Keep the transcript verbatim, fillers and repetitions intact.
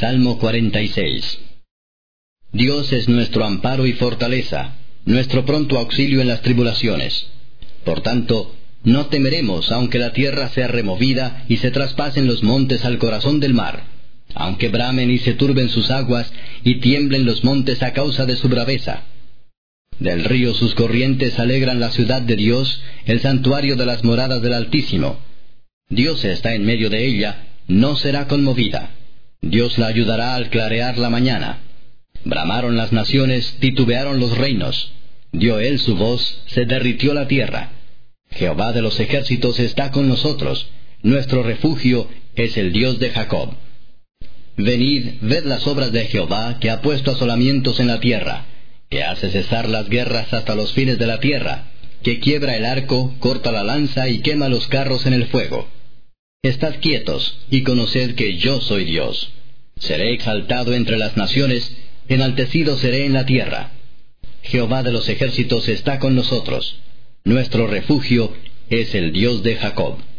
Salmo cuarenta y seis. Dios es nuestro amparo y fortaleza, nuestro pronto auxilio en las tribulaciones. Por tanto, no temeremos aunque la tierra sea removida y se traspasen los montes al corazón del mar, aunque bramen y se turben sus aguas y tiemblen los montes a causa de su braveza. Del río sus corrientes alegran la ciudad de Dios, el santuario de las moradas del Altísimo. Dios está en medio de ella, no será conmovida. Dios la ayudará al clarear la mañana. Bramaron las naciones, titubearon los reinos. Dio él su voz, se derritió la tierra. Jehová de los ejércitos está con nosotros. Nuestro refugio es el Dios de Jacob. Venid, ved las obras de Jehová, que ha puesto asolamientos en la tierra, que hace cesar las guerras hasta los fines de la tierra, que quiebra el arco, corta la lanza y quema los carros en el fuego. Estad quietos, y conoced que yo soy Dios. Seré exaltado entre las naciones, enaltecido seré en la tierra. Jehová de los ejércitos está con nosotros. Nuestro refugio es el Dios de Jacob.